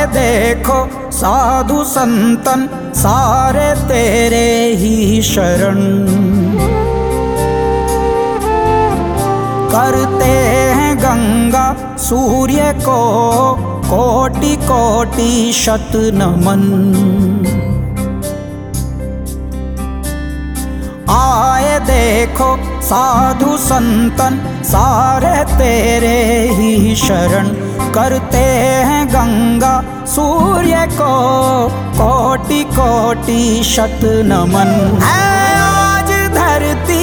देखो साधु संतन सारे तेरे ही शरण, करते हैं गंगा सूर्य को कोटि कोटि शत नमन। आए देखो साधु संतन सारे तेरे ही शरण, करते हैं गंगा सूर्य को कोटि कोटि शत नमन। है आज धरती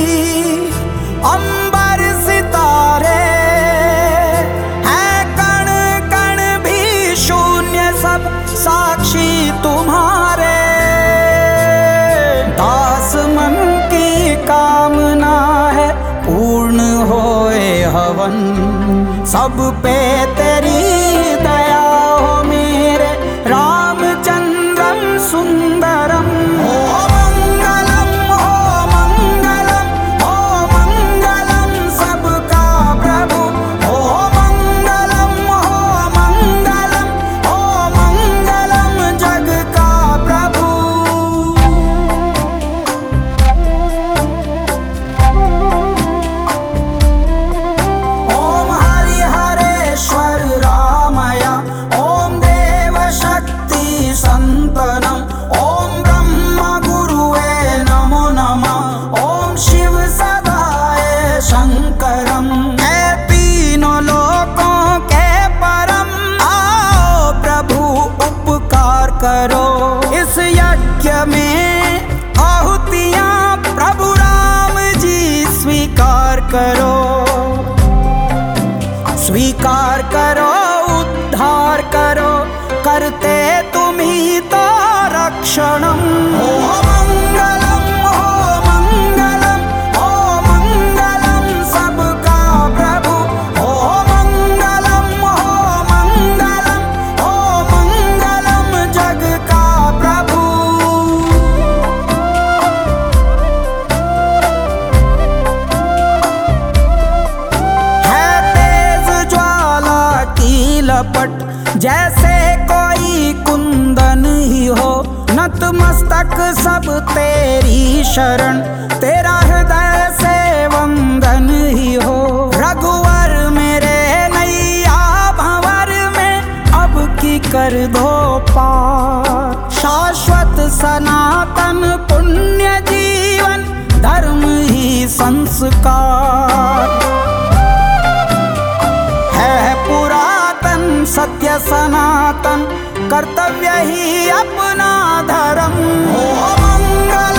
अंबर सितारे, है कण कण भी शून्य सब साक्षी तुम्हारे। दास मन की कामना है पूर्ण होए हवन, सब पे तेरी दया हो मेरे रामचंद्रम सुंदरम। हो मंगलम हो मंगलम हो मंगलम सबका प्रभु, हो मंगलम हो मंगलम हो मंगलम जग का प्रभु। ओम हरि हरेश्वर रामया, ओम देव शक्ति संतनम, ओम ब्रह्म गुरुवे नमो नमः, ओम शिव सदाए शंकरम। है तीनों लोकों के परम, आओ प्रभु उपकार करो। इस यज्ञ में आहुतियां प्रभु राम जी स्वीकार करो, स्वीकार करो उद्धार करो, करते तुम ही तो रक्षणम। हो मंगलम हो मंगलम हो मंगलम सबका प्रभु, हो मंगलम हो मंगलम हो मंगलम जग का प्रभु। है तेज ज्वाला की लपट जैसे कोई कुंदन ही हो, नतमस्तक सब तेरी शरण, तेरा हृदय से वंदन ही हो। रघुवर मेरे नैया भंवर में अब की कर दो पार, शाश्वत सनातन पुण्य जीवन धर्म ही संस्कार। है पुरातन सत्य सनातन कर्तव्य ही अपना धर्म। हो मंगल